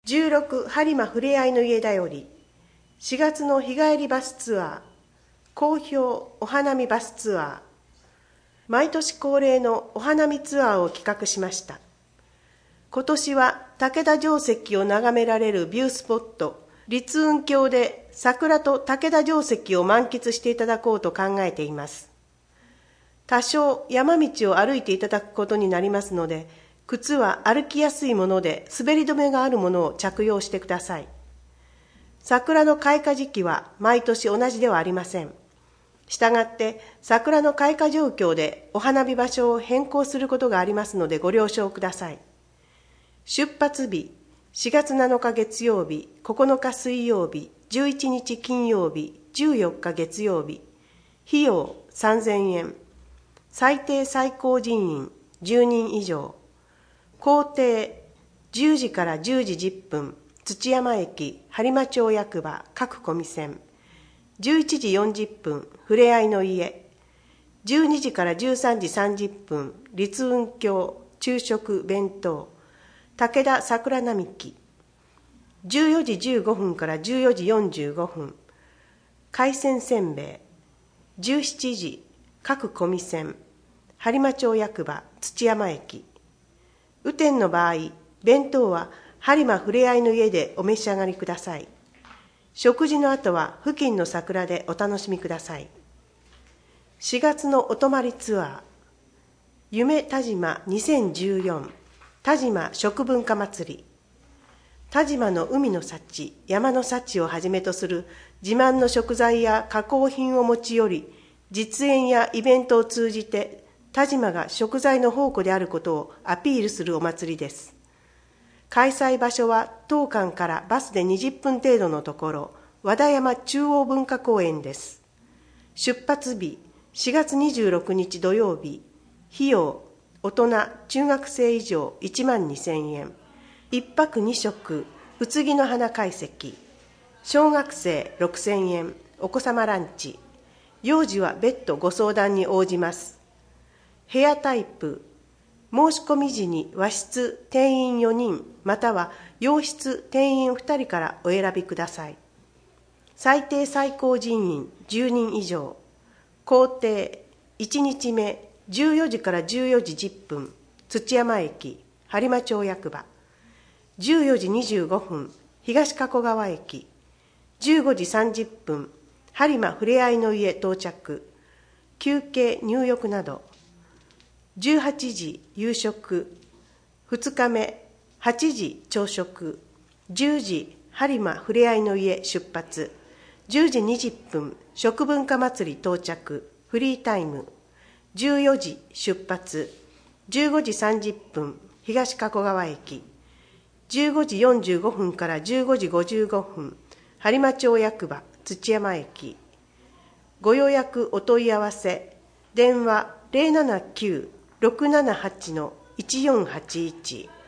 16播磨ふれあいの家だより4月の日帰りバスツアー、好評お花見バスツアー、毎年恒例のお花見ツアーを企画しました。今年は武田城跡を眺められるビュースポット、立雲峡で桜と武田城跡を満喫していただこうと考えています。多少山道を歩いていただくことになりますので、靴は歩きやすいもので滑り止めがあるものを着用してください。桜の開花時期は毎年同じではありません。したがって桜の開花状況でお花見場所を変更することがありますのでご了承ください。出発日、4月7日月曜日、9日水曜日、11日金曜日、14日月曜日。費用3000円。最低最高人員10人以上。行程10時から10時10分、土山駅、播磨町役場、各込線。11時40分、ふれあいの家。12時から13時30分、立雲峡、昼食弁当。武田桜並木。14時15分から14時45分、海鮮せんべい。17時、各込線。播磨町役場、土山駅。雨天の場合、弁当は播磨ふれあいの家でお召し上がりください。食事の後は付近の桜でお楽しみください。4月のお泊まりツアー、夢田島2014田島食文化祭り。田島の海の幸、山の幸をはじめとする自慢の食材や加工品を持ち寄り、実演やイベントを通じて田島が食材の宝庫であることをアピールするお祭りです。開催場所は当館からバスで20分程度のところ、和田山中央文化公園です。出発日、4月26日土曜日。費用、大人、中学生以上12,000円。一泊2食、うつぎの花会席。小学生6,000円、お子様ランチ。幼児は別途ご相談に応じます。部屋タイプ、申し込み時に和室定員4人、または洋室定員2人からお選びください。最低最高人員10人以上。行程、1日目、14時から14時10分、土山駅、播磨町役場。14時25分、東加古川駅。15時30分、播磨ふれあいの家到着。休憩入浴など。18時夕食。2日目、8時朝食。10時播磨ふれあいの家出発。10時20分、食文化祭り到着。フリータイム。14時出発。15時30分、東加古川駅。15時45分から15時55分、播磨町役場、土山駅。ご予約お問い合わせ、電話079-678-1481。